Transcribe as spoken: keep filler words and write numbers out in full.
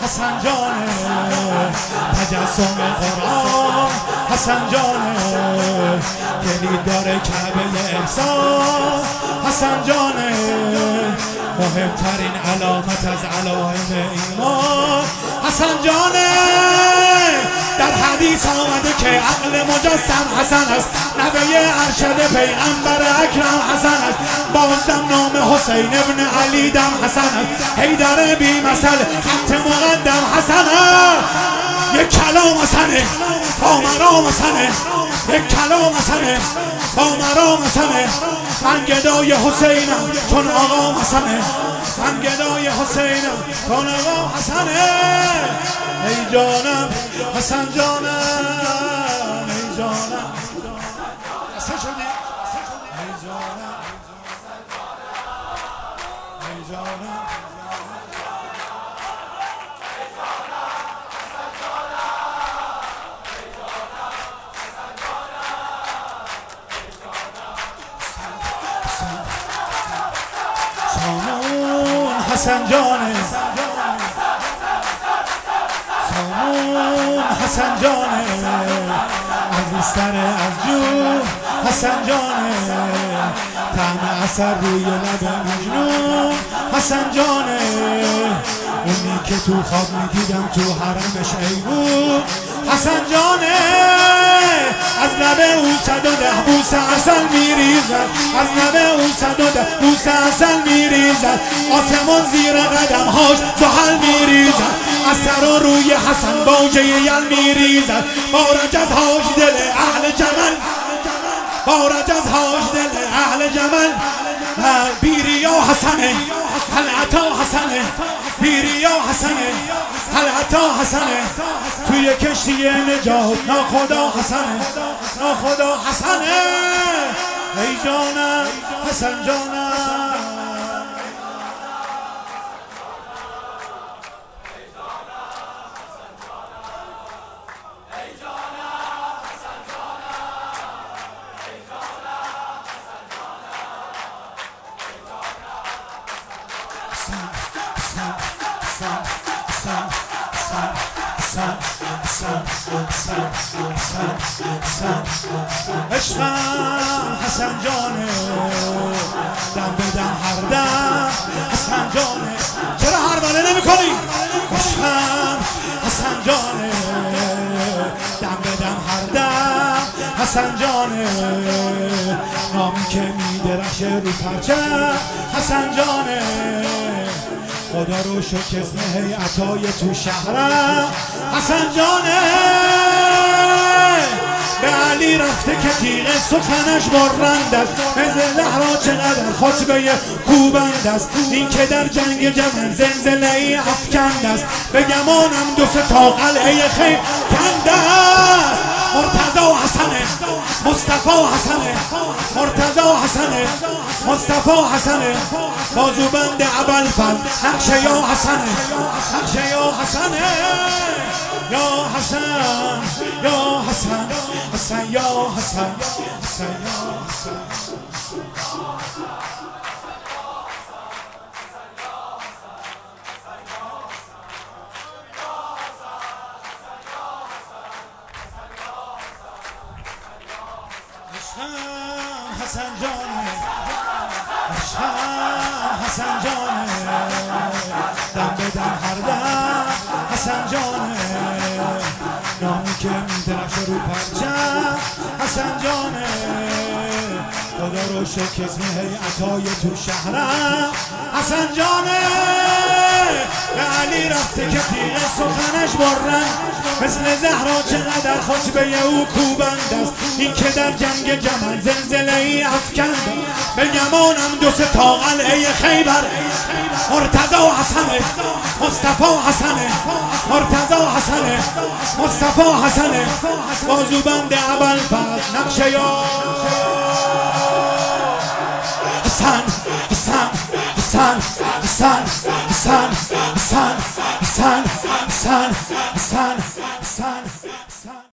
حسن جانه، تجسم قرآن حسن جانه، کلید داره کعبه احسان حسن جانه، مهمترین علامت از علائم ایمان حسن جانه. در حدیث آمده که عقل مجسم حسن است، نوه ارشد پیغمبر اکرم حسن است، بازدم نام حسین ابن علی دم حسن است، حیدر بی مثل خط مقدم حسن است. یک کلام حسنه با مرام حسنه، یک کلام حسنه با مرام حسنه، من گدای حسینم چون آقا حسنه، من گدای حسینم چون آقا حسنه. ای جانم حسن جانم، ای جانم حسن شدی، ای جانم، ای جانم، سامون حسن جانه، سامون حسن جانه، عزیزتر از جو حسن جانه، طعم عسل روی لب مجنون حسن جانه، اونی که تو خواب میدیدم تو حرمش ای بود حسن جانه. از لب او صد و ده بوس عسل میریزد، از لب او صد و ده بوس عسل میریزد، آسمان زیر قدم هاش زحل میریزد، از سر و روی حسن باجه یل میریزد، بارج از هاش دل اهل جمل، بارج از هاش دل اهل جمل. بیریا حسنه حلعتا حسنه، بیریا حسنه حلعتا حسنه، توی کشتی نجات ناخدا حسنه، ناخدا حسنه. ای جانم حسن جانم، عشقم حسن جانه، دم به دم هر دم حسن جانه. چرا هر باله نمی کنی؟ عشقم حسن جانه، دم به دم هر دم حسن جانه، نامی که می درخشه رو پرچم حسن جانه، خدا رو شکر اسم هیئتای تو شهرم حسن جانه. به علی رفته که تیغ سخنش مرند است، مثل لحرا چقدر خطبه کوبند است، این که در جنگ جمل زلزله ای افکند است، به گمانم دو سه تا قلعه خیل کند است. مرتضی حسنه مصطفی حسنه، مرتضی حسنه مصطفی حسنه، بازوبند ابوالفضل نقشه یا حسنه، نقشه یا حسنه، یا حسن یا حسن، حسن یا حسن، حسن یا حسن. حسن جانه، حسن جانه، دم به دم هر دم حسن جانه، نامی که میدرخشه رو پرچم حسن جانه، خدا رو شکر اسم هیئتای تو شهرم حسن جانه. به علی رفته که تیغ سخنش برند، مثل زهرا چقدر خطبه او کوبند است، این که در جنگ جمل زلزله ای افکند، به گمانم دو سه تا قلعه خیبر. مرتضی حسنه مصطفی حسنه، مرتضی حسنه مصطفی حسنه، بازوبند ابوالفضل نقشه یا حسن، حسن حسن حسن حسن حسن حسن حسن حسن